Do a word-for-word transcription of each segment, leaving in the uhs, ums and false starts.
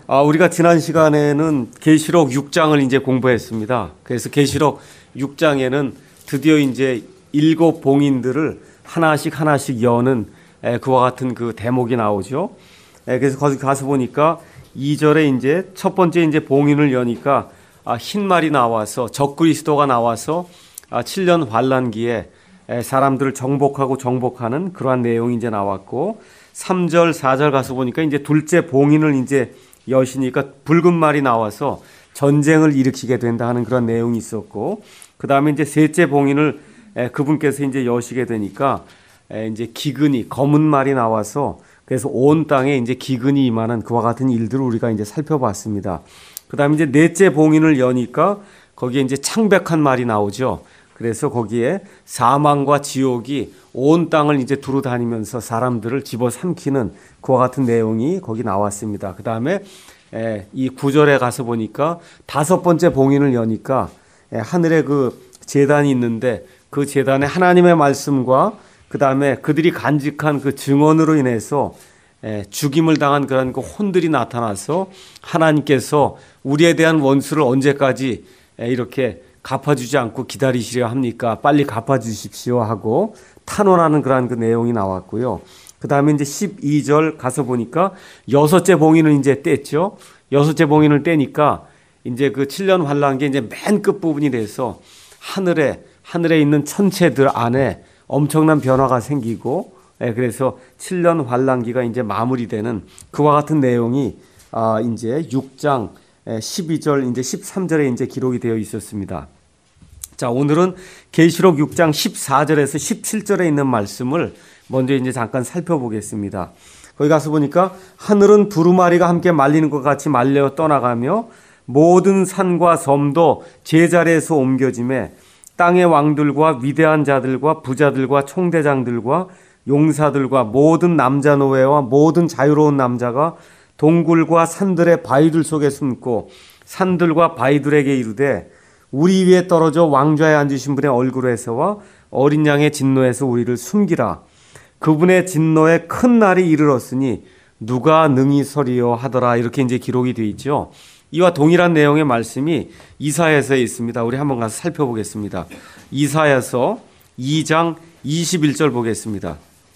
아, 우리가 지난 시간에는 계시록 육 장을 이제 공부했습니다. 그래서 계시록 육 장에는 드디어 이제 일곱 봉인들을 하나씩 하나씩 여는 에, 그와 같은 그 대목이 나오죠. 에, 그래서 거기 가서 보니까 이 절에 이제 첫 번째 이제 봉인을 여니까 아, 흰 말이 나와서 적그리스도가 나와서 아, 칠 년 환란기에 에, 사람들을 정복하고 정복하는 그러한 내용이 이제 나왔고, 삼 절, 사 절 가서 보니까 이제 둘째 봉인을 이제 여시니까 붉은 말이 나와서 전쟁을 일으키게 된다 하는 그런 내용이 있었고, 그 다음에 이제 셋째 봉인을 에, 그분께서 이제 여시게 되니까 에, 이제 기근이 검은 말이 나와서 그래서 온 땅에 이제 기근이 임하는 그와 같은 일들을 우리가 이제 살펴봤습니다. 그 다음에 이제 넷째 봉인을 여니까 거기에 이제 창백한 말이 나오죠. 그래서 거기에 사망과 지옥이 온 땅을 이제 두루 다니면서 사람들을 집어삼키는 그와 같은 내용이 거기 나왔습니다. 그 다음에 이 구 절에 가서 보니까 다섯 번째 봉인을 여니까 하늘에 그 제단이 있는데 그 제단에 하나님의 말씀과 그 다음에 그들이 간직한 그 증언으로 인해서 죽임을 당한 그런 그 혼들이 나타나서 하나님께서 우리에 대한 원수를 언제까지 이렇게 갚아주지 않고 기다리시려 합니까? 빨리 갚아주십시오 하고 탄원하는 그러한 그 내용이 나왔고요. 그 다음에 이제 십이 절 가서 보니까 여섯째 봉인을 이제 뗐죠. 여섯째 봉인을 떼니까 이제 그 칠 년 환란기 이제 맨 끝부분이 돼서 하늘에, 하늘에 있는 천체들 안에 엄청난 변화가 생기고, 그래서 칠 년 환란기가 이제 마무리되는 그와 같은 내용이 아, 이제 육 장 십이 절, 이제 십삼 절에 이제 기록이 되어 있었습니다. 자, 오늘은 계시록 육 장 십사 절에서 십칠 절에 있는 말씀을 먼저 이제 잠깐 살펴보겠습니다. 거기 가서 보니까 하늘은 두루마리가 함께 말리는 것 같이 말려 떠나가며 모든 산과 섬도 제자리에서 옮겨짐에 땅의 왕들과 위대한 자들과 부자들과 총대장들과 용사들과 모든 남자 노예와 모든 자유로운 남자가 동굴과 산들의 바위들 속에 숨고 산들과 바위들에게 이르되 우리 위에 떨어져 왕좌에 앉으신 분의 얼굴에서와 어린 양의 진노에서 우리를 숨기라. 그분의 진노에 큰 날이 이르렀으니 누가 능히 서리요 하더라. 이렇게 이제 기록이 되어 있죠. 이와 동일한 내용의 말씀이 이사야서에 있습니다. 우리 한번 가서 살펴보겠습니다. 이사야서 이 장 이십일 절 보겠습니다.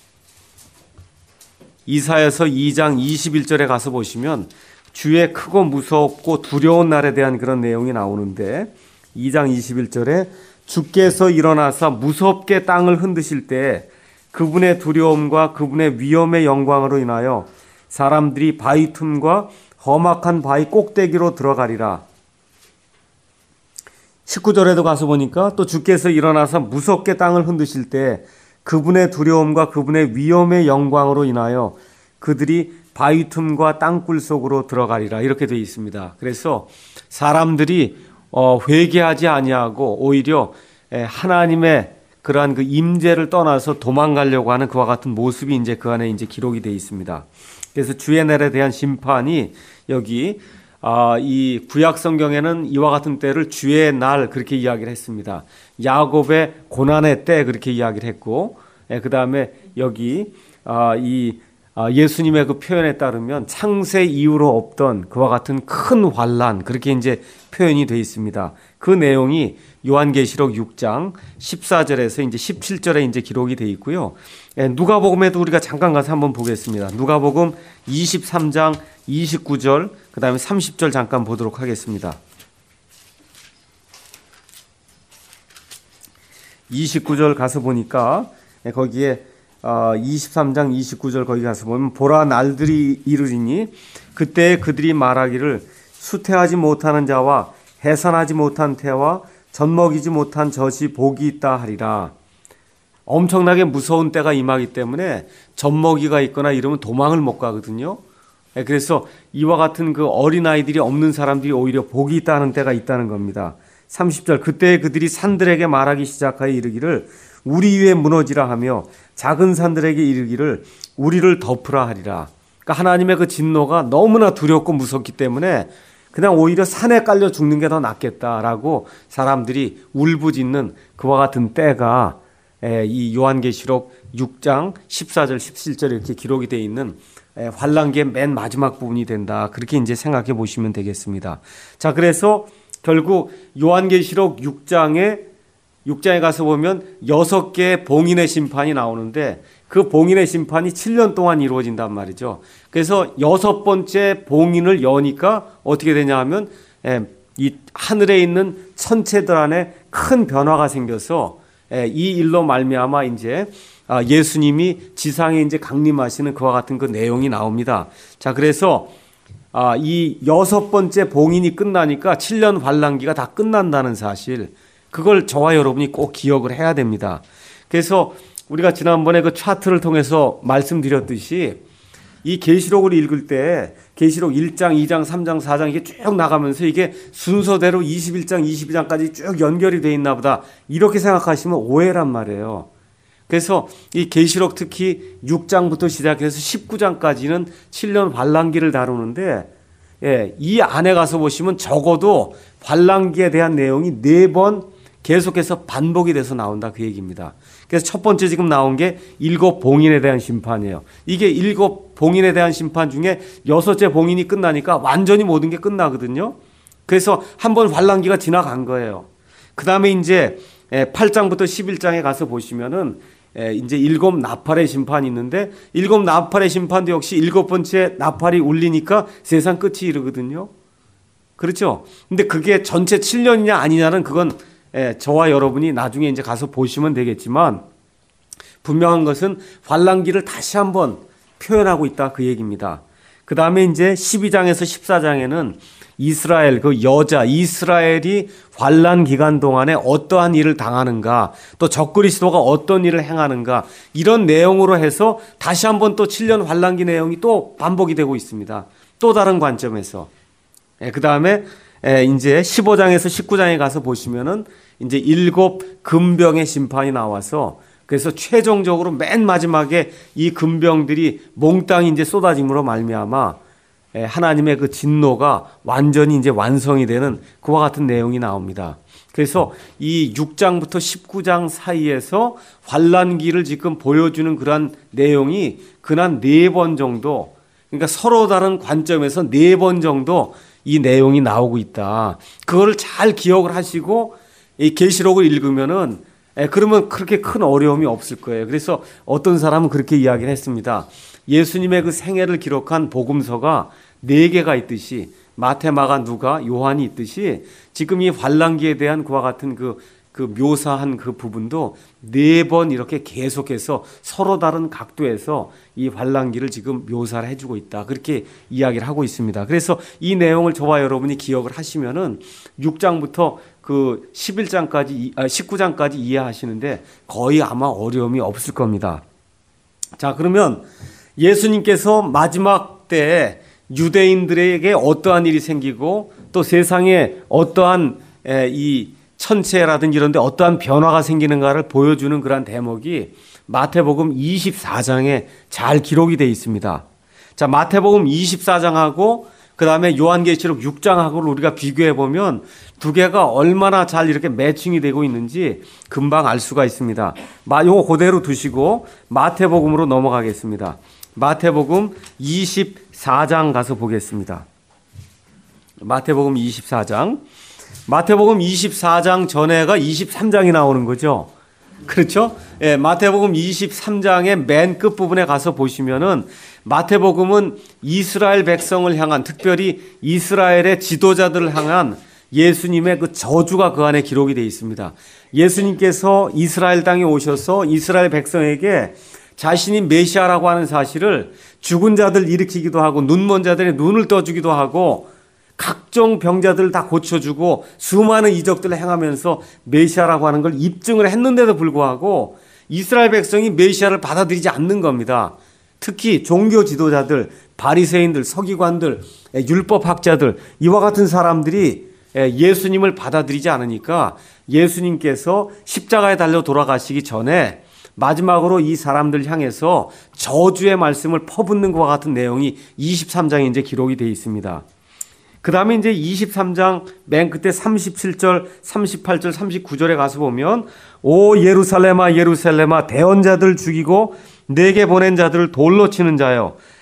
이사야서 이 장 이십일 절에 가서 보시면 주의 크고 무섭고 두려운 날에 대한 그런 내용이 나오는데, 이 장 이십일 절에 주께서 일어나사 무섭게 땅을 흔드실 때 그분의 두려움과 그분의 위엄의 영광으로 인하여 사람들이 바위 틈과 험악한 바위 꼭대기로 들어가리라. 십구 절에도 가서 보니까 또 주께서 일어나서 무섭게 땅을 흔드실 때 그분의 두려움과 그분의 위엄의 영광으로 인하여 그들이 바위 틈과 땅굴 속으로 들어가리라. 이렇게 되어 있습니다. 그래서 사람들이 어, 회개하지 아니하고 오히려 하나님의 그러한 그 임재를 떠나서 도망가려고 하는 그와 같은 모습이 이제 그 안에 이제 기록이 되어 있습니다. 그래서 주의 날에 대한 심판이 여기 아, 이 구약 성경에는 이와 같은 때를 주의 날 그렇게 이야기를 했습니다. 야곱의 고난의 때 그렇게 이야기를 했고, 예, 그 다음에 여기 아, 이 아, 예수님의 그 표현에 따르면 창세 이후로 없던 그와 같은 큰 환란 그렇게 이제 표현이 되어 있습니다. 그 내용이 요한계시록 육 장 십사 절에서 이제 십칠 절에 이제 기록이 되어 있고요. 예, 누가복음에도 우리가 잠깐 가서 한번 보겠습니다. 누가복음 이십삼 장 이십구 절, 그 다음에 삼십 절 잠깐 보도록 하겠습니다. 이십구 절 가서 보니까 예, 거기에 어, 이십삼 장 이십구 절 거기 가서 보면 보라 날들이 이르리니 그때 그들이 말하기를 수태하지 못하는 자와 해산하지 못한 태와 젖먹이지 못한 젖이 복이 있다 하리라. 엄청나게 무서운 때가 임하기 때문에 젖먹이가 있거나 이러면 도망을 못 가거든요. 그래서 이와 같은 그 어린아이들이 없는 사람들이 오히려 복이 있다는 때가 있다는 겁니다. 삼십 절 그때 그들이 산들에게 말하기 시작하여 이르기를 우리 위에 무너지라 하며 작은 산들에게 이르기를 우리를 덮으라 하리라. 그러니까 하나님의 그 진노가 너무나 두렵고 무섭기 때문에 그냥 오히려 산에 깔려 죽는 게 더 낫겠다라고 사람들이 울부짖는 그와 같은 때가 이 요한계시록 육 장 십사 절 십칠 절 이렇게 기록이 되어 있는 에, 환란기의 맨 마지막 부분이 된다. 그렇게 이제 생각해 보시면 되겠습니다. 자, 그래서 결국 요한계시록 육 장에 육 장에 가서 보면 여섯 개의 봉인의 심판이 나오는데 그 봉인의 심판이 칠 년 동안 이루어진단 말이죠. 그래서 여섯 번째 봉인을 여니까 어떻게 되냐 하면 에, 이 하늘에 있는 천체들 안에 큰 변화가 생겨서 에, 이 일로 말미암아 이제 아, 예수님이 지상에 이제 강림하시는 그와 같은 그 내용이 나옵니다. 자, 그래서 아, 이 여섯 번째 봉인이 끝나니까 칠 년 환란기가 다 끝난다는 사실, 그걸 저와 여러분이 꼭 기억을 해야 됩니다. 그래서 우리가 지난번에 그 차트를 통해서 말씀드렸듯이 이 계시록을 읽을 때 계시록 일 장, 이 장, 삼 장, 사 장 이게 쭉 나가면서 이게 순서대로 이십일 장, 이십이 장까지 쭉 연결이 돼 있나 보다 이렇게 생각하시면 오해란 말이에요. 그래서 이 계시록 특히 육 장부터 시작해서 십구 장까지는 칠 년 환란기를 다루는데 예, 이 안에 가서 보시면 적어도 환란기에 대한 내용이 네 번 계속해서 반복이 돼서 나온다 그 얘기입니다. 그래서 첫 번째 지금 나온 게 일곱 봉인에 대한 심판이에요. 이게 일곱 봉인에 대한 심판 중에 여섯째 봉인이 끝나니까 완전히 모든 게 끝나거든요. 그래서 한 번 환란기가 지나간 거예요. 그 다음에 이제 팔 장부터 십일 장에 가서 보시면은 이제 일곱 나팔의 심판이 있는데 일곱 나팔의 심판도 역시 일곱 번째 나팔이 울리니까 세상 끝이 이르거든요. 그렇죠? 근데 그게 전체 칠 년이냐 아니냐는 그건 예, 저와 여러분이 나중에 이제 가서 보시면 되겠지만 분명한 것은 환란기를 다시 한번 표현하고 있다 그 얘기입니다. 그 다음에 이제 십이 장에서 십사 장에는 이스라엘 그 여자 이스라엘이 환란 기간 동안에 어떠한 일을 당하는가, 또 적그리스도가 어떤 일을 행하는가, 이런 내용으로 해서 다시 한번 또 칠 년 환란기 내용이 또 반복이 되고 있습니다. 또 다른 관점에서. 예, 그 다음에 에, 이제 십오 장에서 십구 장에 가서 보시면은 이제 일곱 금병의 심판이 나와서 그래서 최종적으로 맨 마지막에 이 금병들이 몽땅 이제 쏟아짐으로 말미암아 에, 하나님의 그 진노가 완전히 이제 완성이 되는 그와 같은 내용이 나옵니다. 그래서 이 육 장부터 십구 장 사이에서 환란기를 지금 보여주는 그러한 내용이 그난 네 번 정도, 그러니까 서로 다른 관점에서 네 번 정도 이 내용이 나오고 있다. 그거를 잘 기억을 하시고 이 계시록을 읽으면은 에, 그러면 그렇게 큰 어려움이 없을 거예요. 그래서 어떤 사람은 그렇게 이야기를 했습니다. 예수님의 그 생애를 기록한 복음서가 네 개가 있듯이 마태, 마가, 누가, 요한이 있듯이 지금 이 환란기에 대한 그와 같은 그, 그 묘사한 그 부분도 네 번 이렇게 계속해서 서로 다른 각도에서 이 환란기를 지금 묘사를 해주고 있다. 그렇게 이야기를 하고 있습니다. 그래서 이 내용을 저와 여러분이 기억을 하시면은 육 장부터 그 십일 장까지, 아, 십구 장까지 이해하시는데 거의 아마 어려움이 없을 겁니다. 자, 그러면 예수님께서 마지막 때에 유대인들에게 어떠한 일이 생기고 또 세상에 어떠한 에, 이 천체라든지 이런 데 어떠한 변화가 생기는가를 보여주는 그런 대목이 마태복음 이십사 장에 잘 기록이 되어 있습니다. 자, 마태복음 이십사 장하고 그 다음에 요한계시록 육 장하고를 우리가 비교해 보면 두 개가 얼마나 잘 이렇게 매칭이 되고 있는지 금방 알 수가 있습니다. 요거 그대로 두시고 마태복음으로 넘어가겠습니다. 마태복음 이십사 장 가서 보겠습니다. 마태복음 이십사 장. 마태복음 이십사 장 전에가 이십삼 장이 나오는 거죠. 그렇죠? 예, 마태복음 이십삼 장의 맨 끝부분에 가서 보시면은 마태복음은 이스라엘 백성을 향한, 특별히 이스라엘의 지도자들을 향한 예수님의 그 저주가 그 안에 기록이 되어 있습니다. 예수님께서 이스라엘 땅에 오셔서 이스라엘 백성에게 자신이 메시아라고 하는 사실을 죽은 자들 일으키기도 하고 눈먼 자들의 눈을 떠주기도 하고 각종 병자들을 다 고쳐주고 수많은 이적들을 행하면서 메시아라고 하는 걸 입증을 했는데도 불구하고 이스라엘 백성이 메시아를 받아들이지 않는 겁니다. 특히 종교 지도자들, 바리새인들, 서기관들, 율법학자들, 이와 같은 사람들이 예수님을 받아들이지 않으니까 예수님께서 십자가에 달려 돌아가시기 전에 마지막으로 이 사람들 향해서 저주의 말씀을 퍼붓는 것과 같은 내용이 이십삼 장에 이제 기록이 되어 있습니다. 그 다음에 이제 이십삼 장 맨 끝에 삼십칠 절, 삼십팔 절, 삼십구 절에 가서 보면 오 예루살렘아 예루살렘아 대언자들 죽이고 내게 보낸 자들을 돌로 치는 자여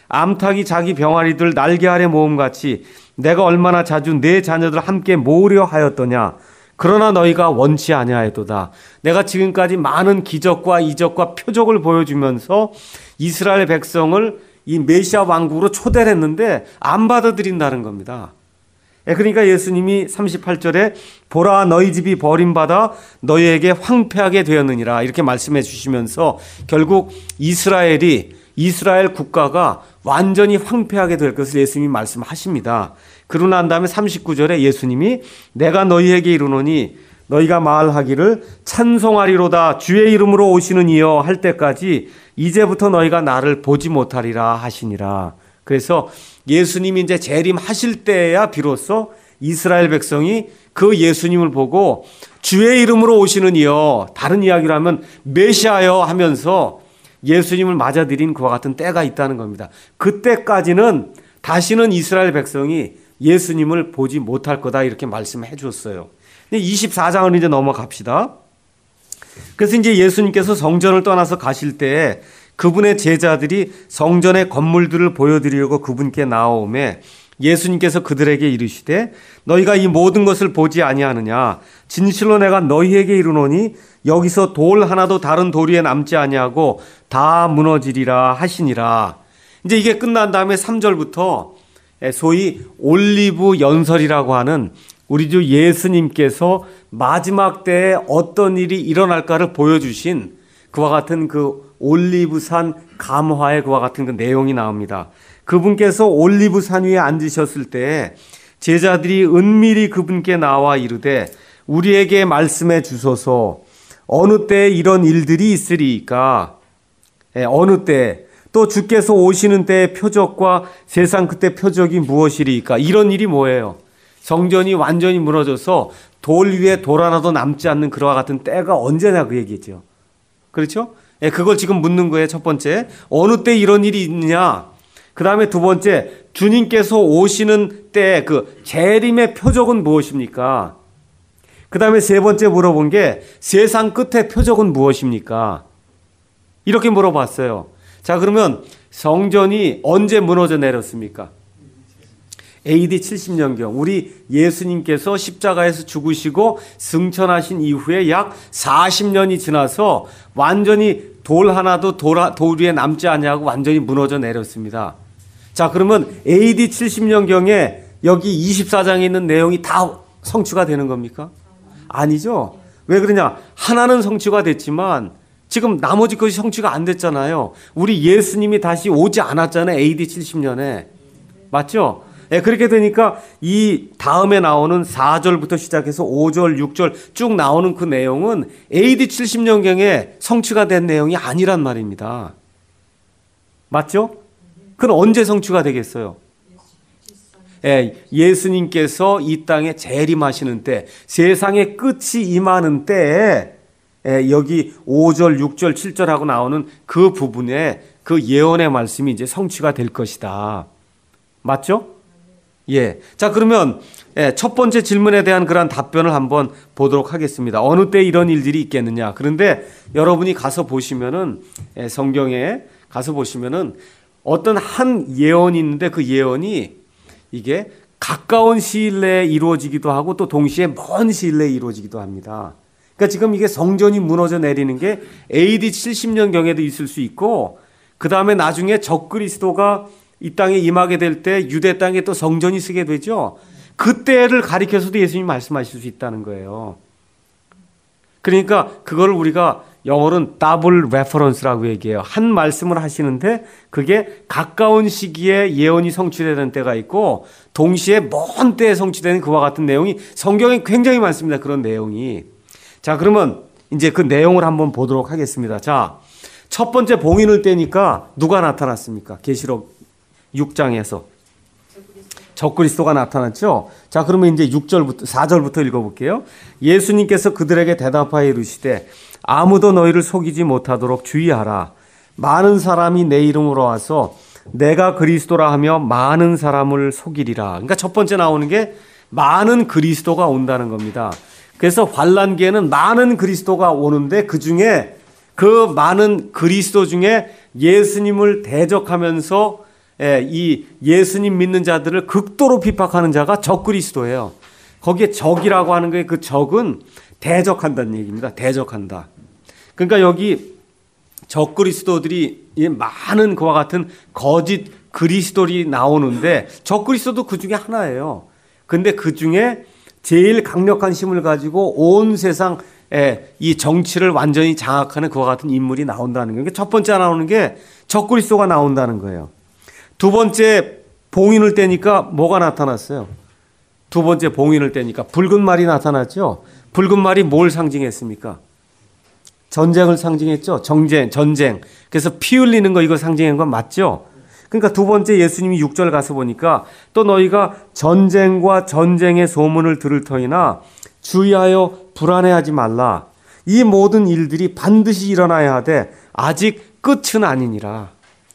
암탉이 자기 병아리들 날개 아래 모음같이 내가 얼마나 자주 내 자녀들 함께 모으려 하였더냐. 그러나 너희가 원치 아니하였도다. 내가 지금까지 많은 기적과 이적과 표적을 보여주면서 이스라엘 백성을 이 메시아 왕국으로 초대를 했는데 안 받아들인다는 겁니다. 그러니까 예수님이 삼십팔 절에 보라 너희 집이 버림받아 너희에게 황폐하게 되었느니라 이렇게 말씀해 주시면서 결국 이스라엘이 이스라엘 국가가 완전히 황폐하게 될 것을 예수님이 말씀하십니다. 그러고 난 다음에 삼십구 절에 예수님이 내가 너희에게 이르노니 너희가 말하기를 찬송하리로다 주의 이름으로 오시는 이여 할 때까지 이제부터 너희가 나를 보지 못하리라 하시니라. 그래서 예수님이 이제 재림하실 때야 비로소 이스라엘 백성이 그 예수님을 보고 주의 이름으로 오시는 이여, 다른 이야기로 하면 메시아여 하면서 예수님을 맞아들인 그와 같은 때가 있다는 겁니다. 그때까지는 다시는 이스라엘 백성이 예수님을 보지 못할 거다 이렇게 말씀해 줬어요. 이십사 장을 이제 넘어갑시다. 그래서 이제 예수님께서 성전을 떠나서 가실 때 그분의 제자들이 성전의 건물들을 보여드리려고 그분께 나오매 예수님께서 그들에게 이르시되 너희가 이 모든 것을 보지 아니하느냐. 진실로 내가 너희에게 이르노니 여기서 돌 하나도 다른 돌 위에 남지 아니하고 다 무너지리라 하시니라. 이제 이게 끝난 다음에 삼 절부터 소위 올리브 연설이라고 하는 우리 주 예수님께서 마지막 때에 어떤 일이 일어날까를 보여주신 그와 같은 그 올리브산 감화의 그와 같은 그 내용이 나옵니다. 그분께서 올리브산 위에 앉으셨을 때 제자들이 은밀히 그분께 나와 이르되 우리에게 말씀해 주소서 어느 때에 이런 일들이 있으리이까. 예, 어느 때 또 주께서 오시는 때의 표적과 세상 그때 표적이 무엇이리이까. 이런 일이 뭐예요? 성전이 완전히 무너져서 돌 위에 돌 하나도 남지 않는 그와 같은 때가 언제냐 그 얘기죠. 그렇죠? 예, 그걸 지금 묻는 거예요. 첫 번째, 어느 때 이런 일이 있느냐. 그 다음에 두 번째, 주님께서 오시는 때 그 재림의 표적은 무엇입니까? 그 다음에 세 번째 물어본 게 세상 끝의 표적은 무엇입니까? 이렇게 물어봤어요. 자, 그러면 성전이 언제 무너져 내렸습니까? 에이디 칠십 년경 우리 예수님께서 십자가에서 죽으시고 승천하신 이후에 약 사십 년이 지나서 완전히 돌 하나도 돌, 돌 위에 남지 않냐고 완전히 무너져 내렸습니다. 자, 그러면 에이디 칠십 년경에 여기 이십사 장에 있는 내용이 다 성취가 되는 겁니까? 아니죠. 왜 그러냐? 하나는 성취가 됐지만 지금 나머지 것이 성취가 안 됐잖아요. 우리 예수님이 다시 오지 않았잖아요. 에이디 칠십 년에. 맞죠? 예, 그렇게 되니까 이 다음에 나오는 사 절부터 시작해서 오 절, 육 절 쭉 나오는 그 내용은 에이디 칠십 년경에 성취가 된 내용이 아니란 말입니다. 맞죠? 그건 언제 성취가 되겠어요? 예, 예수님께서 이 땅에 재림하시는 때, 세상의 끝이 임하는 때에 예, 여기 오 절, 육 절, 칠 절하고 나오는 그 부분에 그 예언의 말씀이 이제 성취가 될 것이다. 맞죠? 예. 자, 그러면 예, 첫 번째 질문에 대한 그런 답변을 한번 보도록 하겠습니다. 어느 때 이런 일들이 있겠느냐. 그런데 여러분이 가서 보시면은 예, 성경에 가서 보시면은 어떤 한 예언이 있는데 그 예언이 이게 가까운 시일 내에 이루어지기도 하고 또 동시에 먼 시일 내에 이루어지기도 합니다. 그러니까 지금 이게 성전이 무너져 내리는 게 에이디 칠십 년경에도 있을 수 있고 그 다음에 나중에 적그리스도가 이 땅에 임하게 될 때 유대 땅에 또 성전이 쓰게 되죠. 그때를 가리켜서도 예수님이 말씀하실 수 있다는 거예요. 그러니까 그걸 우리가 영어로는 더블 레퍼런스라고 얘기해요. 한 말씀을 하시는데 그게 가까운 시기에 예언이 성취되는 때가 있고 동시에 먼 때에 성취되는 그와 같은 내용이 성경에 굉장히 많습니다. 그런 내용이. 자, 그러면 이제 그 내용을 한번 보도록 하겠습니다. 자, 첫 번째 봉인을 떼니까 누가 나타났습니까? 계시록 육 장에서 적그리스도가 나타났죠. 자, 그러면 이제 육 절부터 사 절부터 읽어볼게요. 예수님께서 그들에게 대답하여 이르시되 아무도 너희를 속이지 못하도록 주의하라. 많은 사람이 내 이름으로 와서 내가 그리스도라 하며 많은 사람을 속이리라. 그러니까 첫 번째 나오는 게 많은 그리스도가 온다는 겁니다. 그래서 환란기에는 많은 그리스도가 오는데 그 중에 그 많은 그리스도 중에 예수님을 대적하면서 예, 이 예수님 믿는 자들을 극도로 비판하는 자가 적그리스도예요. 거기에 적이라고 하는 게 그 적은 대적한다는 얘기입니다. 대적한다. 그러니까 여기 적그리스도들이 많은 그와 같은 거짓 그리스도들이 나오는데 적그리스도도 그 중에 하나예요. 근데 그 중에 제일 강력한 힘을 가지고 온 세상 이 정치를 완전히 장악하는 그와 같은 인물이 나온다는 거예요. 첫 번째 나오는 게 적그리스도가 나온다는 거예요. 두 번째 봉인을 떼니까 뭐가 나타났어요? 두 번째 봉인을 떼니까 붉은 말이 나타났죠. 붉은 말이 뭘 상징했습니까? 전쟁을 상징했죠. 정쟁, 전쟁. 그래서 피 흘리는 거 이거 상징한 건 맞죠? 그러니까 두 번째 예수님이 육 절 가서 보니까 또 너희가 전쟁과 전쟁의 소문을 들을 터이나 주의하여 불안해하지 말라. 이 모든 일들이 반드시 일어나야 하되 아직 끝은 아니니라.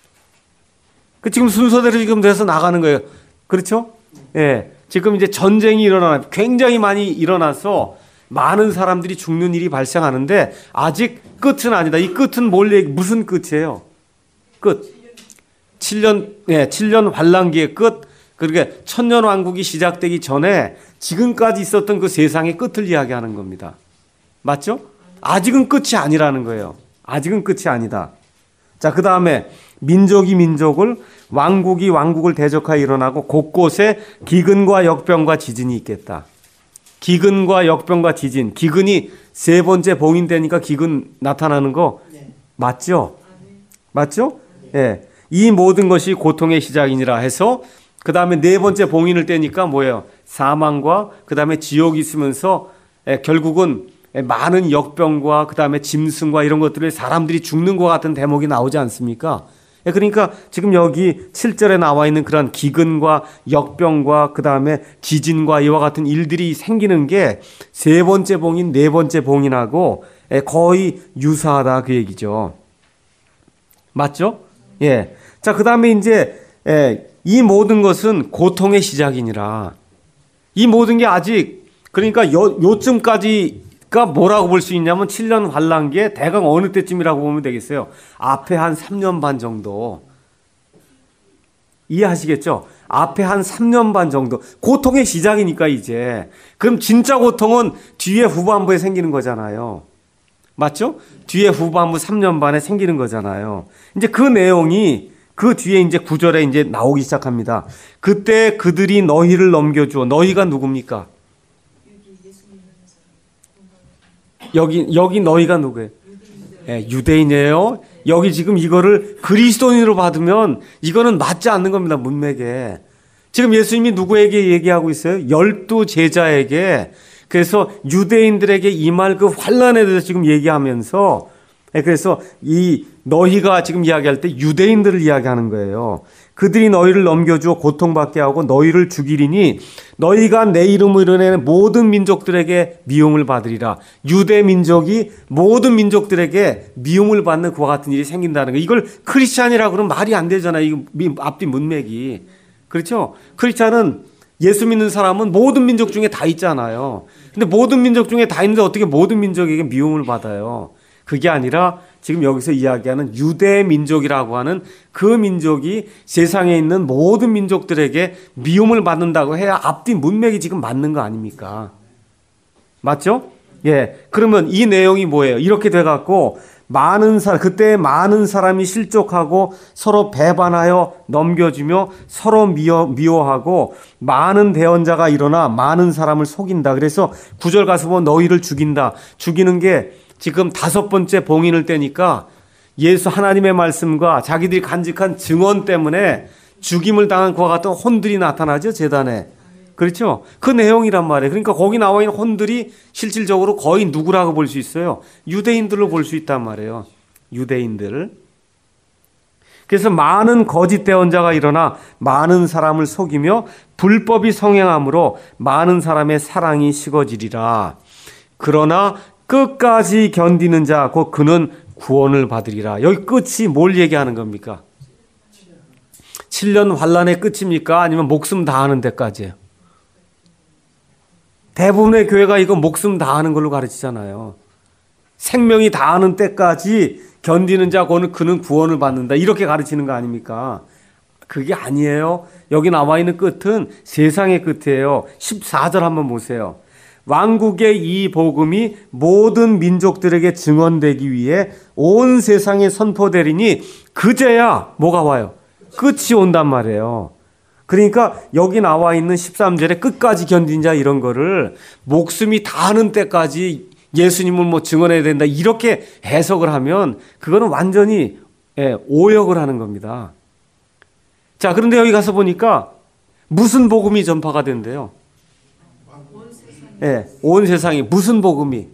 그 지금 순서대로 지금 돼서 나가는 거예요. 그렇죠? 예. 지금 이제 전쟁이 일어나 굉장히 많이 일어나서 많은 사람들이 죽는 일이 발생하는데 아직 끝은 아니다. 이 끝은 뭘 얘기, 무슨 끝이에요? 끝. 칠 년, 예, 칠 년 환란기의 끝. 그러니까 천년 왕국이 시작되기 전에 지금까지 있었던 그 세상의 끝을 이야기하는 겁니다. 맞죠? 아직은 끝이 아니라는 거예요. 아직은 끝이 아니다. 자, 그 다음에 민족이 민족을, 왕국이 왕국을 대적하여 일어나고 곳곳에 기근과 역병과 지진이 있겠다. 기근과 역병과 지진. 기근이 세 번째 봉인되니까 기근 나타나는 거 맞죠? 맞죠? 예. 이 모든 것이 고통의 시작이니라 해서 그 다음에 네 번째 봉인을 떼니까 뭐예요? 사망과 그 다음에 지옥이 있으면서 예, 결국은 많은 역병과 그 다음에 짐승과 이런 것들을 사람들이 죽는 것 같은 대목이 나오지 않습니까? 예, 그러니까 지금 여기 칠 절에 나와 있는 그런 기근과 역병과 그 다음에 지진과 이와 같은 일들이 생기는 게 세 번째 봉인, 네 번째 봉인하고 예, 거의 유사하다 그 얘기죠. 맞죠? 예. 자, 그 다음에 이제 예, 이 모든 것은 고통의 시작이니라. 이 모든 게 아직 그러니까 요, 요쯤까지가 뭐라고 볼 수 있냐면 칠 년 환란기에 대강 어느 때쯤이라고 보면 되겠어요. 앞에 한 삼 년 반 정도. 이해하시겠죠? 앞에 한 삼 년 반 정도. 고통의 시작이니까 이제. 그럼 진짜 고통은 뒤에 후반부에 생기는 거잖아요. 맞죠? 뒤에 후반부 삼 년 반에 생기는 거잖아요. 이제 그 내용이 그 뒤에 이제 구 절에 이제 나오기 시작합니다. 그때 그들이 너희를 넘겨주어. 너희가 누굽니까? 여기, 여기 너희가 누구예요? 예, 유대인이에요. 여기 지금 이거를 그리스도인으로 받으면 이거는 맞지 않는 겁니다. 문맥에. 지금 예수님이 누구에게 얘기하고 있어요? 열두 제자에게. 그래서 유대인들에게 임할 그 환란에 대해서 지금 얘기하면서 그래서 이 너희가 지금 이야기할 때 유대인들을 이야기하는 거예요. 그들이 너희를 넘겨주어 고통받게 하고 너희를 죽이리니 너희가 내 이름으로 이르는 모든 민족들에게 미움을 받으리라. 유대 민족이 모든 민족들에게 미움을 받는 그와 같은 일이 생긴다는 거. 이걸 크리스찬이라고 그러면 말이 안 되잖아요. 이 앞뒤 문맥이. 그렇죠? 크리스찬은 예수 믿는 사람은 모든 민족 중에 다 있잖아요. 근데 모든 민족 중에 다 있는데 어떻게 모든 민족에게 미움을 받아요? 그게 아니라 지금 여기서 이야기하는 유대 민족이라고 하는 그 민족이 세상에 있는 모든 민족들에게 미움을 받는다고 해야 앞뒤 문맥이 지금 맞는 거 아닙니까? 맞죠? 예. 그러면 이 내용이 뭐예요? 이렇게 돼갖고 많은 사람, 그때 많은 사람이 실족하고 서로 배반하여 넘겨주며 서로 미워, 미워하고 많은 대언자가 일어나 많은 사람을 속인다. 그래서 구 절 가서 보면 너희를 죽인다. 죽이는 게 지금 다섯 번째 봉인을 떼니까 예수 하나님의 말씀과 자기들이 간직한 증언 때문에 죽임을 당한 그와 같은 혼들이 나타나죠, 제단에. 그렇죠? 그 내용이란 말이에요. 그러니까 거기 나와 있는 혼들이 실질적으로 거의 누구라고 볼 수 있어요? 유대인들로 볼 수 있단 말이에요. 유대인들. 그래서 많은 거짓 대언자가 일어나 많은 사람을 속이며 불법이 성행함으로 많은 사람의 사랑이 식어지리라. 그러나 끝까지 견디는 자, 곧 그는 구원을 받으리라. 여기 끝이 뭘 얘기하는 겁니까? 칠 년 환란의 끝입니까? 아니면 목숨 다하는 데까지예요? 대부분의 교회가 이거 목숨 다하는 걸로 가르치잖아요. 생명이 다하는 때까지 견디는 자, 곧 그는 구원을 받는다. 이렇게 가르치는 거 아닙니까? 그게 아니에요. 여기 나와 있는 끝은 세상의 끝이에요. 십사 절 한번 보세요. 왕국의 이 복음이 모든 민족들에게 증언되기 위해 온 세상에 선포되리니 그제야 뭐가 와요? 끝이 온단 말이에요. 그러니까 여기 나와 있는 십삼 절에 끝까지 견딘 자 이런 거를 목숨이 다하는 때까지 예수님을 뭐 증언해야 된다 이렇게 해석을 하면 그거는 완전히 예, 오역을 하는 겁니다. 자, 그런데 여기 가서 보니까 무슨 복음이 전파가 된대요? 예, 온 세상에 무슨 복음이?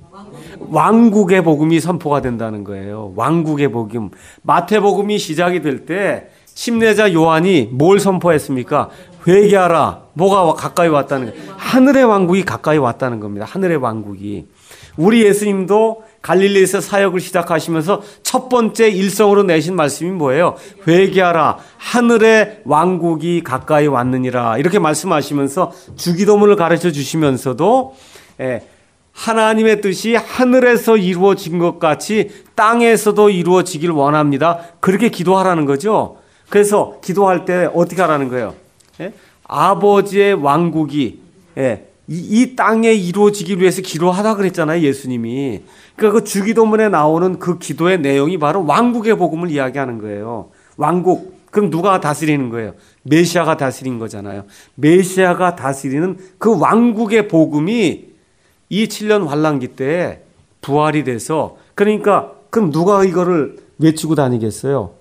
왕국의 복음이 선포가 된다는 거예요. 왕국의 복음. 마태복음이 시작이 될 때 침례자 요한이 뭘 선포했습니까? 회개하라. 뭐가 가까이 왔다는 거예요. 하늘의 왕국이 가까이 왔다는 겁니다. 하늘의 왕국이. 우리 예수님도 갈릴리에서 사역을 시작하시면서 첫 번째 일성으로 내신 말씀이 뭐예요? 회개하라. 하늘의 왕국이 가까이 왔느니라. 이렇게 말씀하시면서 주기도문을 가르쳐 주시면서도 예, 하나님의 뜻이 하늘에서 이루어진 것 같이 땅에서도 이루어지길 원합니다. 그렇게 기도하라는 거죠. 그래서 기도할 때 어떻게 하라는 거예요? 예? 아버지의 왕국이 예, 이, 이 땅에 이루어지기 위해서 기도하다 그랬잖아요, 예수님이. 그러니까 그 주기도문에 나오는 그 기도의 내용이 바로 왕국의 복음을 이야기하는 거예요. 왕국. 그럼 누가 다스리는 거예요? 메시아가 다스린 거잖아요. 메시아가 다스리는 그 왕국의 복음이 이 칠 년 환란기 때에 부활이 돼서 그러니까 그럼 누가 이거를 외치고 다니겠어요?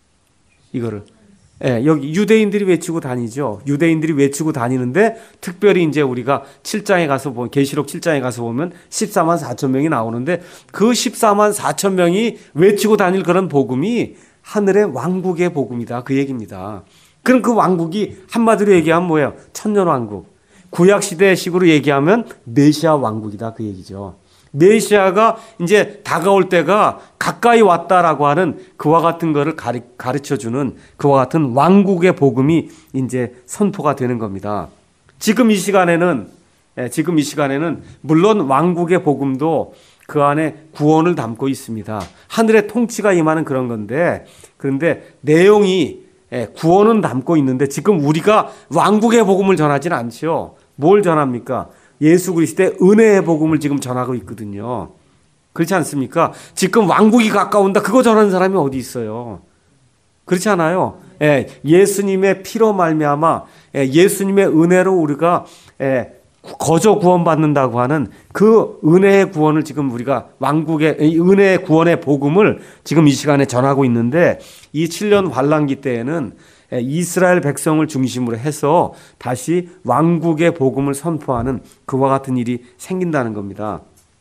이거를. 예, 여기 유대인들이 외치고 다니죠. 유대인들이 외치고 다니는데 특별히 이제 우리가 칠 장에 가서 보면 계시록 칠 장에 가서 보면 십사만 사천 명이 나오는데 그 십사만 사천 명이 외치고 다닐 그런 복음이 하늘의 왕국의 복음이다. 그 얘기입니다. 그럼 그 왕국이 한마디로 얘기하면 뭐예요? 천년 왕국. 구약 시대식으로 얘기하면 메시아 왕국이다. 그 얘기죠. 메시아가 이제 다가올 때가 가까이 왔다라고 하는 그와 같은 거를 가르, 가르쳐 주는 그와 같은 왕국의 복음이 이제 선포가 되는 겁니다. 지금 이 시간에는, 예, 지금 이 시간에는 물론 왕국의 복음도 그 안에 구원을 담고 있습니다. 하늘의 통치가 임하는 그런 건데, 그런데 내용이 예, 구원은 담고 있는데 지금 우리가 왕국의 복음을 전하지는 않죠. 뭘 전합니까? 예수 그리스도의 은혜의 복음을 지금 전하고 있거든요. 그렇지 않습니까? 지금 왕국이 가까운다. 그거 전하는 사람이 어디 있어요? 그렇지 않아요? 예, 예수님의 피로 말미암아 예, 예수님의 은혜로 우리가 예, 거저 구원받는다고 하는 그 은혜의 구원을 지금 우리가 왕국의 은혜의 구원의 복음을 지금 이 시간에 전하고 있는데 이 칠 년 환란기 때에는 이스라엘 백성을 중심으로 해서 다시 왕국의 복음을 선포하는 그와 같은 일이 생긴다는 겁니다.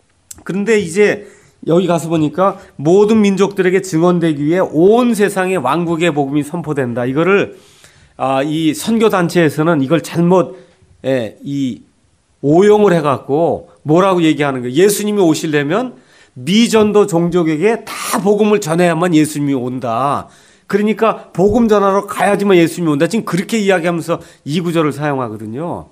그런데 이제 여기 가서 보니까 모든 민족들에게 증언되기 위해 온 세상에 왕국의 복음이 선포된다. 이거를 아, 이 선교단체에서는 이걸 잘못 예, 이 오용을 해갖고 뭐라고 얘기하는 거예요? 예수님이 오시려면 미전도 종족에게 다 복음을 전해야만 예수님이 온다. 그러니까 복음 전하러 가야지만 예수님이 온다. 지금 그렇게 이야기하면서 이 구절을 사용하거든요.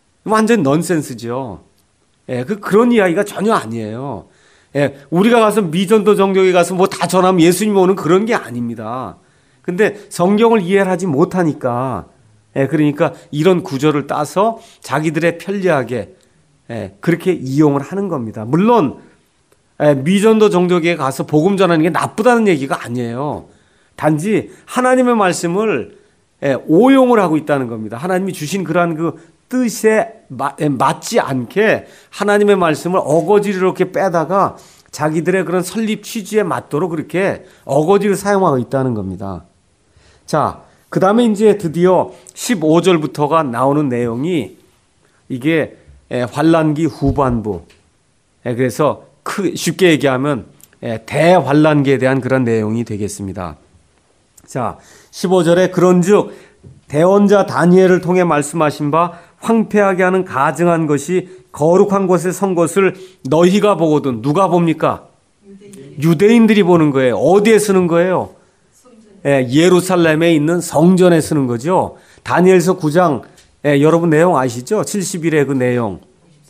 완전 넌센스죠. 예, 그 그런 이야기가 전혀 아니에요. 예, 우리가 가서 미전도 종족에 가서 뭐 다 전하면 예수님이 오는 그런 게 아닙니다. 근데 성경을 이해를 하지 못하니까 예, 그러니까 이런 구절을 따서 자기들의 편리하게 예, 그렇게 이용을 하는 겁니다. 물론 예, 미전도 종족에 가서 복음 전하는 게 나쁘다는 얘기가 아니에요. 단지 하나님의 말씀을 예, 오용을 하고 있다는 겁니다. 하나님이 주신 그러한 그 뜻에 마, 예, 맞지 않게 하나님의 말씀을 어거지로 이렇게 빼다가 자기들의 그런 설립 취지에 맞도록 그렇게 어거지를 사용하고 있다는 겁니다. 자, 그 다음에 이제 드디어 십오 절부터가 나오는 내용이 이게 예, 환란기 후반부. 예, 그래서 크, 쉽게 얘기하면 예, 대환란기에 대한 그런 내용이 되겠습니다. 자, 십오 절에 그런즉 대언자 다니엘을 통해 말씀하신 바 황폐하게 하는 가증한 것이 거룩한 곳에 선 것을 너희가 보거든. 누가 봅니까? 유대인. 유대인들이 보는 거예요. 어디에 쓰는 거예요? 예, 예루살렘에 있는 성전에 쓰는 거죠. 다니엘서 구 장 예, 여러분 내용 아시죠? 칠십 일의 그 내용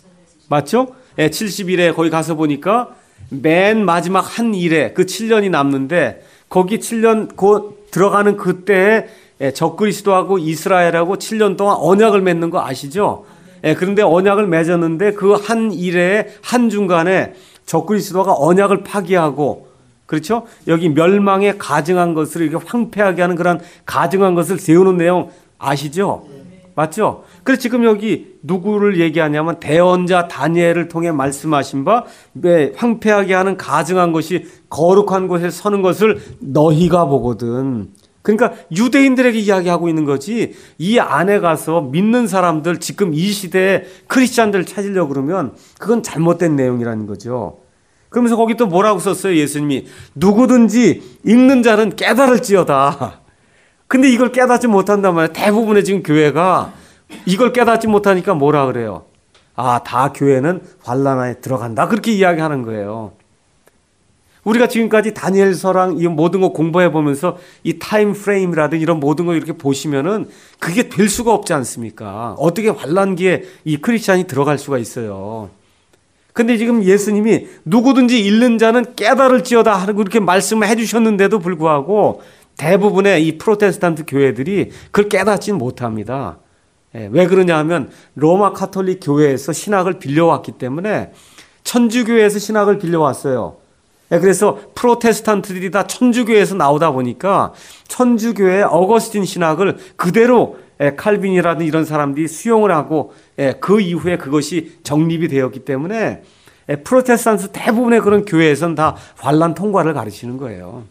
맞죠? 예, 칠십 일에 거기 가서 보니까 맨 마지막 한 일에 그 칠 년이 남는데 거기 칠 년 곧 들어가는 그때에 예, 적그리스도하고 이스라엘하고 칠 년 동안 언약을 맺는 거 아시죠? 예, 그런데 언약을 맺었는데 그 한 일에 한중간에 적그리스도가 언약을 파기하고, 그렇죠? 여기 멸망에 가증한 것을 이렇게 황폐하게 하는 그런 가증한 것을 세우는 내용 아시죠? 맞죠? 그래서 지금 여기 누구를 얘기하냐면 대언자 다니엘을 통해 말씀하신 바 황폐하게 하는 가증한 것이 거룩한 곳에 서는 것을 너희가 보거든. 그러니까 유대인들에게 이야기하고 있는 거지, 이 안에 가서 믿는 사람들, 지금 이 시대에 크리스찬들을 찾으려고 그러면 그건 잘못된 내용이라는 거죠. 그러면서 거기 또 뭐라고 썼어요? 예수님이 누구든지 읽는 자는 깨달을지어다. 근데 이걸 깨닫지 못한단 말이에요. 대부분의 지금 교회가 이걸 깨닫지 못하니까 뭐라 그래요? 아, 다 교회는 환난 안에 들어간다, 그렇게 이야기하는 거예요. 우리가 지금까지 다니엘서랑 이 모든 거 공부해 보면서 이 타임 프레임이라든 이런 모든 거 이렇게 보시면은 그게 될 수가 없지 않습니까? 어떻게 환난기에 이 크리스찬이 들어갈 수가 있어요? 근데 지금 예수님이 누구든지 읽는 자는 깨달을지어다 하고 그렇게 말씀을 해주셨는데도 불구하고 대부분의 이 프로테스탄트 교회들이 그걸 깨닫지는 못합니다. 예, 왜 그러냐 하면 로마 카톨릭 교회에서 신학을 빌려왔기 때문에, 천주교회에서 신학을 빌려왔어요. 예, 그래서 프로테스탄트들이 다 천주교회에서 나오다 보니까 천주교회의 어거스틴 신학을 그대로 예, 칼빈이라든 이런 사람들이 수용을 하고, 예, 그 이후에 그것이 정립이 되었기 때문에 예, 프로테스탄트 대부분의 그런 교회에서는 다 환난 통과를 가르치는 거예요.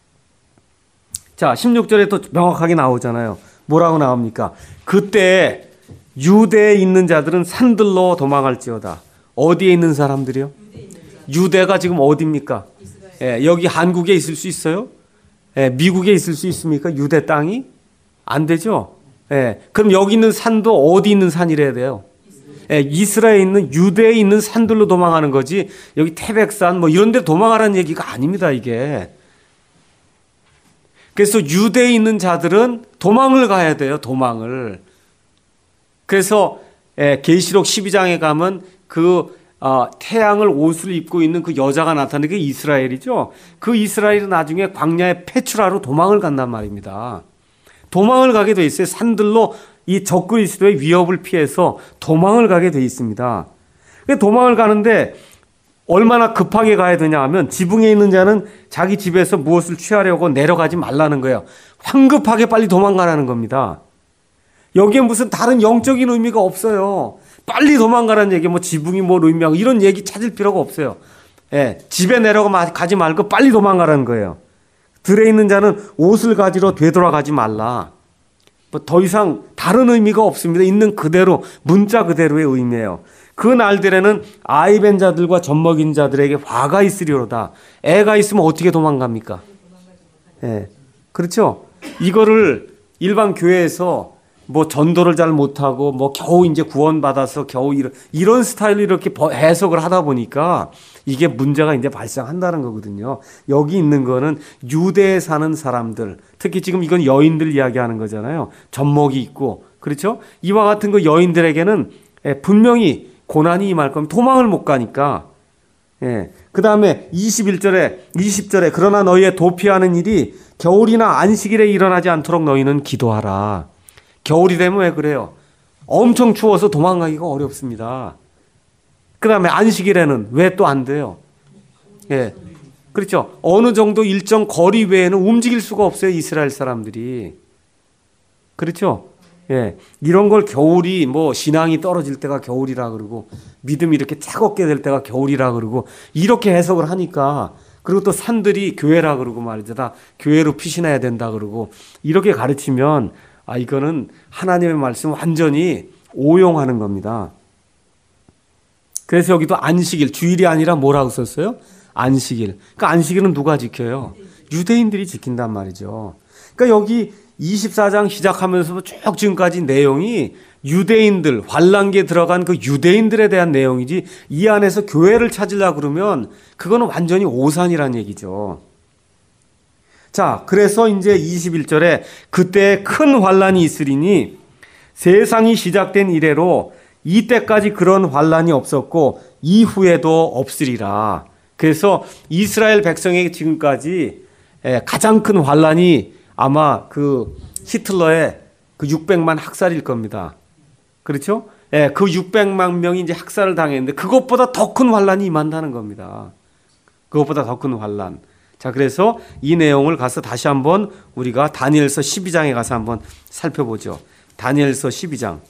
자, 십육 절에 또 명확하게 나오잖아요. 뭐라고 나옵니까? 그때 유대에 있는 자들은 산들로 도망할지어다. 어디에 있는 사람들이요? 유대가 지금 어디입니까? 예, 여기 한국에 있을 수 있어요? 예, 미국에 있을 수 있습니까? 유대 땅이? 안 되죠? 예, 그럼 여기 있는 산도 어디 있는 산이래야 돼요? 예, 이스라엘에 있는, 유대에 있는 산들로 도망하는 거지, 여기 태백산 뭐 이런 데 도망하라는 얘기가 아닙니다, 이게. 그래서 유대에 있는 자들은 도망을 가야 돼요, 도망을. 그래서 예, 계시록 십이 장에 가면 그 어, 태양을 옷을 입고 있는 그 여자가 나타나는 게 이스라엘이죠. 그 이스라엘이 나중에 광야의 페추라로 도망을 간단 말입니다. 도망을 가게 돼 있어요. 산들로 이 적그리스도의 위협을 피해서 도망을 가게 돼 있습니다. 도망을 가는데 얼마나 급하게 가야 되냐 하면, 지붕에 있는 자는 자기 집에서 무엇을 취하려고 내려가지 말라는 거예요. 황급하게 빨리 도망가라는 겁니다. 여기에 무슨 다른 영적인 의미가 없어요. 빨리 도망가라는 얘기, 뭐 지붕이 뭘 의미하고 이런 얘기 찾을 필요가 없어요. 예, 집에 내려가지 말고 빨리 도망가라는 거예요. 들에 있는 자는 옷을 가지러 되돌아가지 말라. 뭐 더 이상 다른 의미가 없습니다. 있는 그대로, 문자 그대로의 의미예요. 그 날들에는 아이 뵌 자들과 젖먹인 자들에게 화가 있으리로다. 애가 있으면 어떻게 도망갑니까? 예, 그렇죠? 이거를 일반 교회에서 뭐 전도를 잘 못하고 뭐 겨우 이제 구원받아서 겨우 이런, 이런 스타일로 이렇게 해석을 하다 보니까 이게 문제가 이제 발생한다는 거거든요. 여기 있는 거는 유대에 사는 사람들, 특히 지금 이건 여인들 이야기하는 거잖아요. 젖먹이 있고, 그렇죠? 이와 같은 그 여인들에게는 분명히 고난이 임할 겁니다. 도망을 못 가니까. 예. 그 다음에 이십일 절에, 이십 절에 그러나 너희의 도피하는 일이 겨울이나 안식일에 일어나지 않도록 너희는 기도하라. 겨울이 되면 왜 그래요? 엄청 추워서 도망가기가 어렵습니다. 그 다음에 안식일에는 왜 또 안 돼요? 예. 그렇죠. 어느 정도 일정 거리 외에는 움직일 수가 없어요, 이스라엘 사람들이. 그렇죠. 예, 이런 걸 겨울이, 뭐 신앙이 떨어질 때가 겨울이라 그러고 믿음이 이렇게 차갑게 될 때가 겨울이라 그러고 이렇게 해석을 하니까, 그리고 또 산들이 교회라 그러고 말이죠. 다 교회로 피신해야 된다 그러고 이렇게 가르치면, 아, 이거는 하나님의 말씀 완전히 오용하는 겁니다. 그래서 여기도 안식일, 주일이 아니라 뭐라고 썼어요? 안식일. 그러니까 안식일은 누가 지켜요? 유대인들이 지킨단 말이죠. 그러니까 여기 이십사 장 시작하면서 쭉 지금까지 내용이 유대인들, 환란기에 들어간 그 유대인들에 대한 내용이지, 이 안에서 교회를 찾으려고 그러면 그거는 완전히 오산이란 얘기죠. 자, 그래서 이제 이십일 절에 그때 큰 환란이 있으리니 세상이 시작된 이래로 이때까지 그런 환란이 없었고 이후에도 없으리라. 그래서 이스라엘 백성에게 지금까지 가장 큰 환란이 아마 그 히틀러의 그 육백만 학살일 겁니다. 그렇죠? 예, 그 육백만 명이 이제 학살을 당했는데 그것보다 더 큰 환란이 임한다는 겁니다. 그것보다 더 큰 환란. 자, 그래서 이 내용을 가서 다시 한번 우리가 다니엘서 십이 장에 가서 한번 살펴보죠. 다니엘서 십이 장.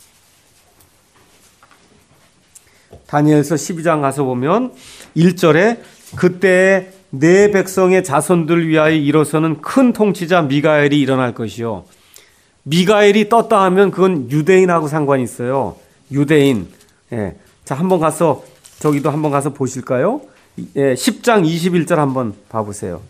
다니엘서 십이 장 가서 보면 일 절에 그때 내 백성의 자손들 위하여 일어서는 큰 통치자 미가엘이 일어날 것이요. 미가엘이 떴다 하면 그건 유대인하고 상관이 있어요. 유대인. 예. 자, 한번 가서 저기도 한번 가서 보실까요? 예, 십 장 이십일 절 한번 봐보세요.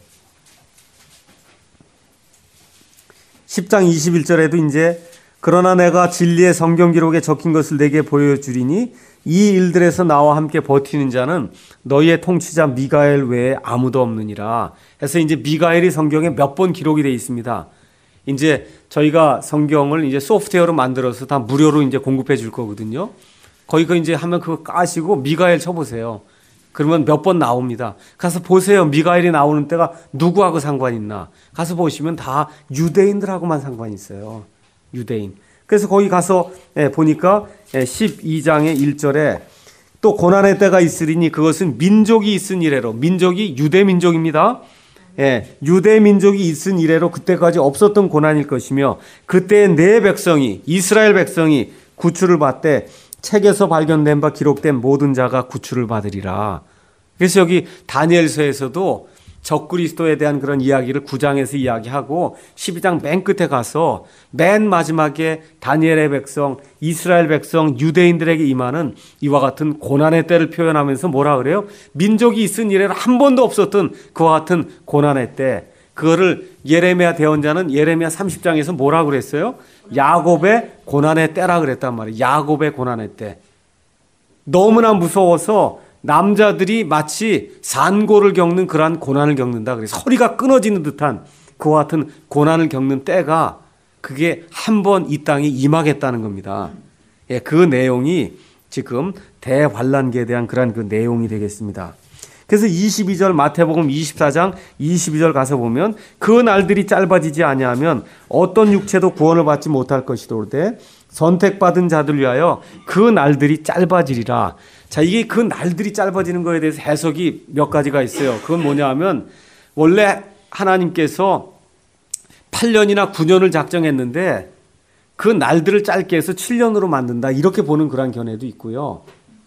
십 장 이십일 절에도 이제 그러나 내가 진리의 성경 기록에 적힌 것을 내게 보여주리니 이 일들에서 나와 함께 버티는 자는 너희의 통치자 미가엘 외에 아무도 없느니라. 해서 이제 미가엘이 성경에 몇 번 기록이 되어 있습니다. 이제 저희가 성경을 이제 소프트웨어로 만들어서 다 무료로 이제 공급해 줄 거거든요. 거기 그 이제 하면 그거 까시고 미가엘 쳐보세요. 그러면 몇 번 나옵니다. 가서 보세요. 미가엘이 나오는 때가 누구하고 상관이 있나. 가서 보시면 다 유대인들하고만 상관이 있어요. 유대인. 그래서 거기 가서 보니까 십이 장의 일 절에 또 고난의 때가 있으리니 그것은 민족이 있은 이래로, 민족이 유대 민족입니다. 예, 유대 민족이 있은 이래로 그때까지 없었던 고난일 것이며 그때 내 백성이, 이스라엘 백성이 구출을 받되 책에서 발견된 바 기록된 모든 자가 구출을 받으리라. 그래서 여기 다니엘서에서도 적그리스도에 대한 그런 이야기를 구 장에서 이야기하고 십이 장 맨 끝에 가서 맨 마지막에 다니엘의 백성, 이스라엘 백성, 유대인들에게 임하는 이와 같은 고난의 때를 표현하면서 뭐라 그래요? 민족이 있은 이래로 한 번도 없었던 그와 같은 고난의 때. 그거를 예레미야 대언자는 예레미야 삼십 장에서 뭐라 그랬어요? 야곱의 고난의 때라 그랬단 말이에요. 야곱의 고난의 때. 너무나 무서워서 남자들이 마치 산고를 겪는 그러한 고난을 겪는다. 그래서 허리가 끊어지는 듯한 그와 같은 고난을 겪는 때가 그게 한 번 이 땅에 임하겠다는 겁니다. 예, 그 내용이 지금 대환란기에 대한 그러한 그 내용이 되겠습니다. 그래서 이십이 절 마태복음 이십사 장 이십이 절 가서 보면 그 날들이 짧아지지 아니하면 어떤 육체도 구원을 받지 못할 것이도되 선택받은 자들 위하여 그 날들이 짧아지리라. 자, 이게 그 날들이 짧아지는 거에 대해서 해석이 몇 가지가 있어요. 그건 뭐냐 하면 원래 하나님께서 팔 년이나 구 년을 작정했는데 그 날들을 짧게 해서 칠 년으로 만든다. 이렇게 보는 그런 견해도 있고요.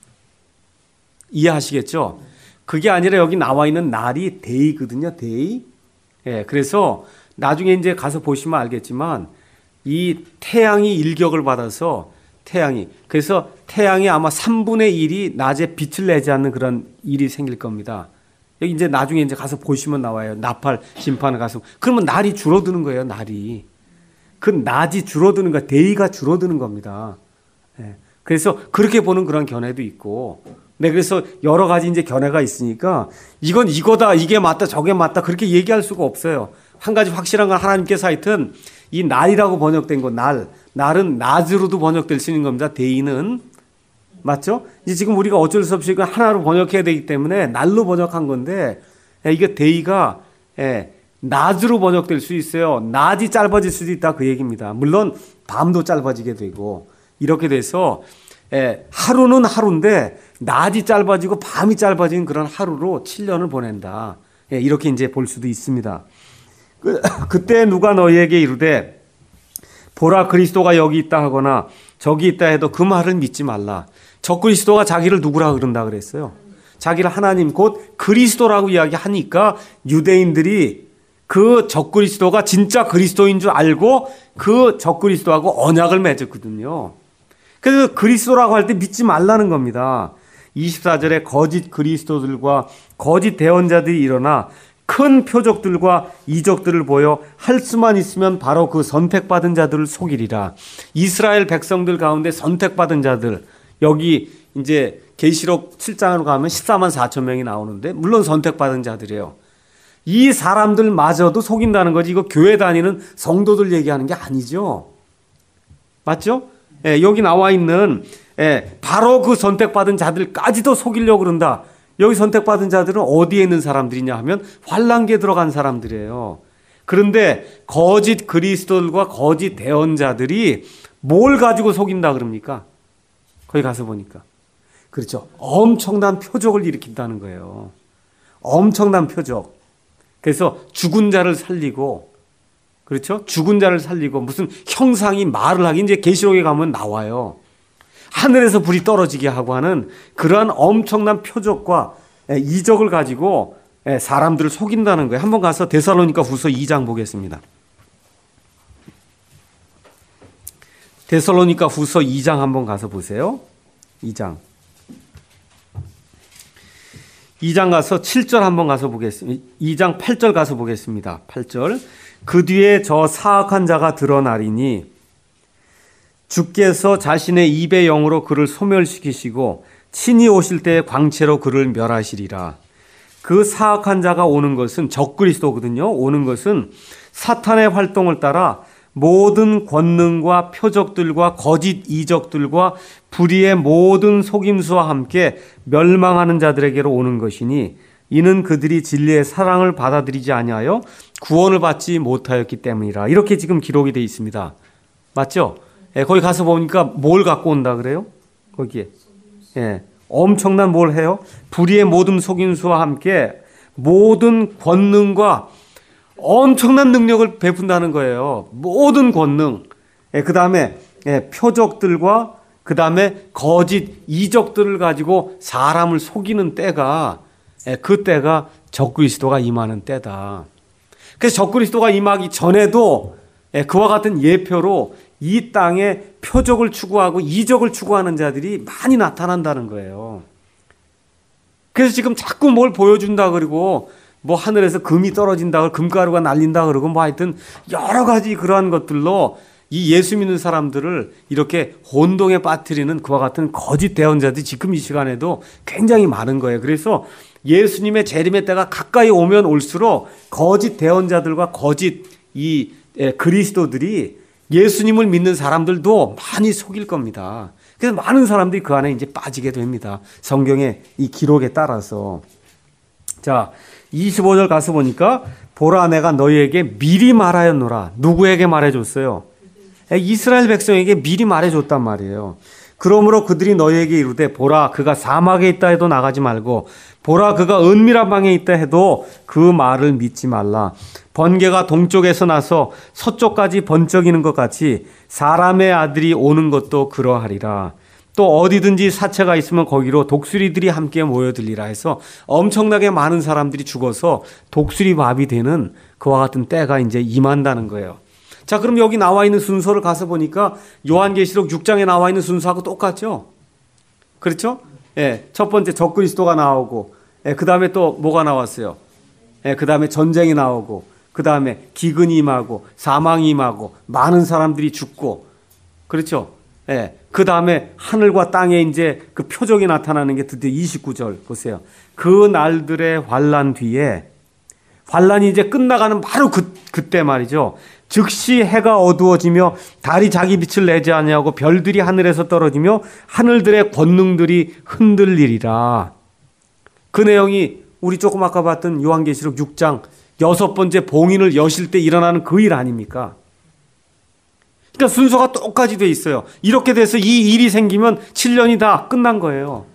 이해하시겠죠? 그게 아니라 여기 나와 있는 날이 데이거든요. 데이. 예, 그래서 나중에 이제 가서 보시면 알겠지만 이 태양이 일격을 받아서 태양이 그래서 태양이 아마 삼분의 일이 낮에 빛을 내지 않는 그런 일이 생길 겁니다. 여기 이제 나중에 이제 가서 보시면 나와요. 나팔 심판을 가서 그러면 날이 줄어드는 거예요. 날이 그 낮이 줄어드는 거, 데이가 줄어드는 겁니다. 예. 그래서 그렇게 보는 그런 견해도 있고, 네, 그래서 여러 가지 이제 견해가 있으니까 이건 이거다, 이게 맞다, 저게 맞다 그렇게 얘기할 수가 없어요. 한 가지 확실한 건 하나님께서 하여튼 이 날이라고 번역된 거, 날, 날은 낮으로도 번역될 수 있는 겁니다. 데이는 맞죠? 이제 지금 우리가 어쩔 수 없이 이거 하나로 번역해야 되기 때문에 날로 번역한 건데 이게 데이가 예, 낮으로 번역될 수 있어요. 낮이 짧아질 수도 있다 그 얘기입니다. 물론 밤도 짧아지게 되고 이렇게 돼서 예, 하루는 하루인데 낮이 짧아지고 밤이 짧아진 그런 하루로 칠 년을 보낸다. 예, 이렇게 이제 볼 수도 있습니다. 그, 그때 누가 너희에게 이르되 보라 그리스도가 여기 있다 하거나 저기 있다 해도 그 말을 믿지 말라. 적그리스도가 자기를 누구라 그런다 그랬어요. 자기를 하나님 곧 그리스도라고 이야기하니까 유대인들이 그 적그리스도가 진짜 그리스도인 줄 알고 그 적그리스도하고 언약을 맺었거든요. 그래서 그리스도라고 할 때 믿지 말라는 겁니다. 이십사 절에 거짓 그리스도들과 거짓 대언자들이 일어나 큰 표적들과 이적들을 보여 할 수만 있으면 바로 그 선택받은 자들을 속이리라. 이스라엘 백성들 가운데 선택받은 자들, 여기 이제 계시록 칠 장으로 가면 십사만 사천 명이 나오는데 물론 선택받은 자들이에요. 이 사람들마저도 속인다는 거지. 이거 교회 다니는 성도들 얘기하는 게 아니죠. 맞죠? 예, 여기 나와 있는 예, 바로 그 선택받은 자들까지도 속이려고 그런다. 여기 선택받은 자들은 어디에 있는 사람들이냐 하면 환란기에 들어간 사람들이에요. 그런데 거짓 그리스도들과 거짓 대언자들이 뭘 가지고 속인다 그럽니까? 거기 가서 보니까. 그렇죠. 엄청난 표적을 일으킨다는 거예요. 엄청난 표적. 그래서 죽은 자를 살리고, 그렇죠? 죽은 자를 살리고 무슨 형상이 말을 하기, 이제 계시록에 가면 나와요. 하늘에서 불이 떨어지게 하고 하는 그러한 엄청난 표적과 이적을 가지고 사람들을 속인다는 거예요. 한번 가서 데살로니가 후서 이 장 보겠습니다. 데살로니가 후서 이 장 한번 가서 보세요. 이 장. 이 장 가서 칠 절 한번 가서 보겠습니다. 이 장 팔 절 가서 보겠습니다. 팔 절. 그 뒤에 저 사악한 자가 드러나리니 주께서 자신의 입의 영으로 그를 소멸시키시고 친히 오실 때의 광채로 그를 멸하시리라. 그 사악한 자가 오는 것은 적그리스도거든요. 오는 것은 사탄의 활동을 따라 모든 권능과 표적들과 거짓 이적들과 불의의 모든 속임수와 함께 멸망하는 자들에게로 오는 것이니 이는 그들이 진리의 사랑을 받아들이지 아니하여 구원을 받지 못하였기 때문이라. 이렇게 지금 기록이 되어 있습니다. 맞죠? 예, 거기 가서 보니까 뭘 갖고 온다 그래요? 거기에. 예, 엄청난 뭘 해요? 불의의 모든 속임수와 함께 모든 권능과 엄청난 능력을 베푼다는 거예요. 모든 권능. 예, 그 다음에 예, 표적들과 그 다음에 거짓 이적들을 가지고 사람을 속이는 때가, 예, 그 때가 적그리스도가 임하는 때다. 그래서 적그리스도가 임하기 전에도 예, 그와 같은 예표로 이 땅에 표적을 추구하고 이적을 추구하는 자들이 많이 나타난다는 거예요. 그래서 지금 자꾸 뭘 보여준다 그러고 뭐 하늘에서 금이 떨어진다, 금가루가 날린다 그러고 뭐 하여튼 여러 가지 그러한 것들로 이 예수 믿는 사람들을 이렇게 혼동에 빠뜨리는 그와 같은 거짓 대언자들이 지금 이 시간에도 굉장히 많은 거예요. 그래서 예수님의 재림의 때가 가까이 오면 올수록 거짓 대언자들과 거짓 이 그리스도들이 예수님을 믿는 사람들도 많이 속일 겁니다. 그래서 많은 사람들이 그 안에 이제 빠지게 됩니다. 성경의 이 기록에 따라서. 자, 이십오 절 가서 보니까 보라 내가 너희에게 미리 말하였노라. 누구에게 말해줬어요? 이스라엘 백성에게 미리 말해줬단 말이에요. 그러므로 그들이 너희에게 이르되 보라 그가 사막에 있다 해도 나가지 말고 보라 그가 은밀한 방에 있다 해도 그 말을 믿지 말라. 번개가 동쪽에서 나서 서쪽까지 번쩍이는 것 같이 사람의 아들이 오는 것도 그러하리라. 또 어디든지 사체가 있으면 거기로 독수리들이 함께 모여들리라 해서 엄청나게 많은 사람들이 죽어서 독수리밥이 되는 그와 같은 때가 이제 임한다는 거예요. 자, 그럼 여기 나와 있는 순서를 가서 보니까 요한계시록 육 장에 나와 있는 순서하고 똑같죠? 그렇죠? 예, 첫 번째 적그리스도가 나오고, 예, 그 다음에 또 뭐가 나왔어요? 예, 그 다음에 전쟁이 나오고, 그 다음에 기근이 임하고, 사망이 임하고, 많은 사람들이 죽고, 그렇죠? 예, 그 다음에 하늘과 땅에 이제 그 표적이 나타나는 게 드디어 이십구 절 보세요. 그 날들의 환난 뒤에, 환난이 이제 끝나가는 바로 그, 그때 말이죠. 즉시 해가 어두워지며 달이 자기 빛을 내지 아니하고 별들이 하늘에서 떨어지며 하늘들의 권능들이 흔들리리라. 그 내용이 우리 조금 아까 봤던 요한계시록 육 장 여섯 번째 봉인을 여실 때 일어나는 그 일 아닙니까? 그러니까 순서가 똑같이 돼 있어요. 이렇게 돼서 이 일이 생기면 칠 년이 다 끝난 거예요.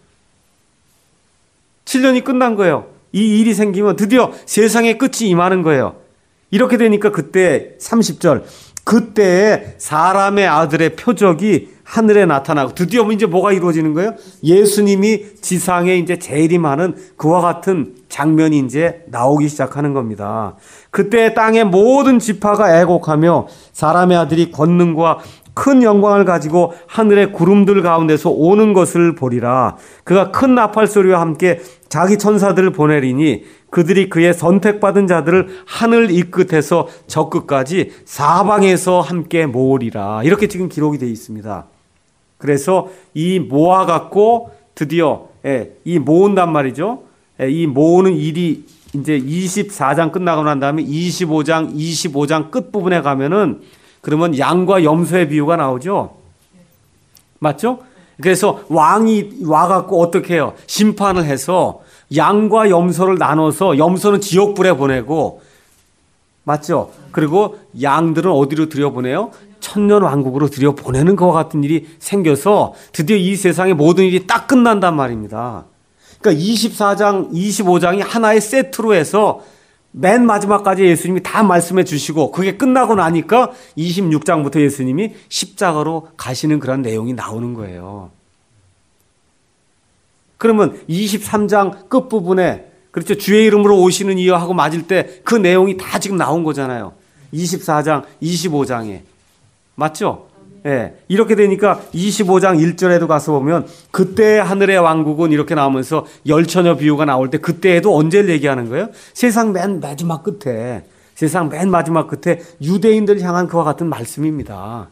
칠 년이 끝난 거예요. 이 일이 생기면 드디어 세상의 끝이 임하는 거예요. 이렇게 되니까 그때 삼십 절 그때에 사람의 아들의 표적이 하늘에 나타나고 드디어 이제 뭐가 이루어지는 거예요? 예수님이 지상에 이제 재림하는 그와 같은 장면이 이제 나오기 시작하는 겁니다. 그때 땅의 모든 지파가 애곡하며 사람의 아들이 권능과 큰 영광을 가지고 하늘의 구름들 가운데서 오는 것을 보리라. 그가 큰 나팔 소리와 함께 자기 천사들을 보내리니 그들이 그의 선택받은 자들을 하늘 이 끝에서 저 끝까지 사방에서 함께 모으리라. 이렇게 지금 기록이 되어 있습니다. 그래서 이 모아갖고 드디어 예, 이 모은단 말이죠. 예, 이 모으는 일이 이제 이십사 장 끝나고 난 다음에 이십오 장, 이십오 장 끝부분에 가면은 그러면 양과 염소의 비유가 나오죠. 맞죠? 그래서 왕이 와갖고 어떻게 해요? 심판을 해서 양과 염소를 나눠서 염소는 지옥불에 보내고 맞죠? 그리고 양들은 어디로 들여보내요? 천년 왕국으로 들여보내는 것과 같은 일이 생겨서 드디어 이 세상의 모든 일이 딱 끝난단 말입니다. 그러니까 이십사 장, 이십오 장이 하나의 세트로 해서 맨 마지막까지 예수님이 다 말씀해 주시고 그게 끝나고 나니까 이십육 장부터 예수님이 십자가로 가시는 그런 내용이 나오는 거예요. 그러면 이십삼 장 끝부분에 그렇죠. 주의 이름으로 오시는 이여 하고 맞을 때 그 내용이 다 지금 나온 거잖아요. 이십사 장, 이십오 장에. 맞죠? 예. 네. 이렇게 되니까 이십오 장 일 절에도 가서 보면 그때 하늘의 왕국은 이렇게 나오면서 열처녀 비유가 나올 때 그때에도 언제를 얘기하는 거예요? 세상 맨 마지막 끝에, 세상 맨 마지막 끝에 유대인들을 향한 그와 같은 말씀입니다.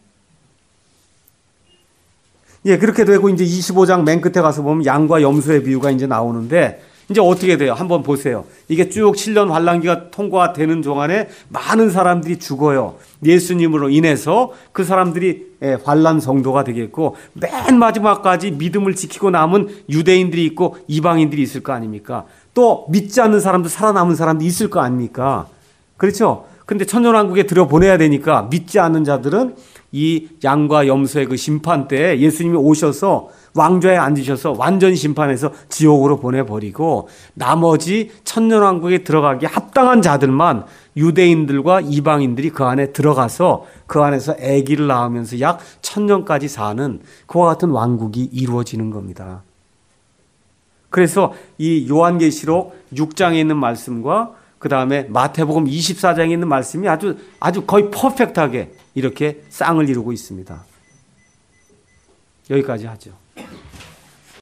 예, 그렇게 되고 이제 이십오 장 맨 끝에 가서 보면 양과 염소의 비유가 이제 나오는데 이제 어떻게 돼요? 한번 보세요. 이게 쭉 칠 년 환란기가 통과되는 동안에 많은 사람들이 죽어요. 예수님으로 인해서 그 사람들이 환란 성도가 되겠고 맨 마지막까지 믿음을 지키고 남은 유대인들이 있고 이방인들이 있을 거 아닙니까? 또 믿지 않는 사람도 살아남은 사람도 있을 거 아닙니까? 그렇죠? 근데 천년왕국에 들여보내야 되니까 믿지 않는 자들은 이 양과 염소의 그 심판 때 예수님이 오셔서 왕좌에 앉으셔서 완전 심판해서 지옥으로 보내버리고 나머지 천년왕국에 들어가기 합당한 자들만 유대인들과 이방인들이 그 안에 들어가서 그 안에서 아기를 낳으면서 약 천년까지 사는 그와 같은 왕국이 이루어지는 겁니다. 그래서 이 요한계시록 육 장에 있는 말씀과 그 다음에 마태복음 이십사 장에 있는 말씀이 아주 아주 거의 퍼펙트하게 이렇게 쌍을 이루고 있습니다. 여기까지 하죠.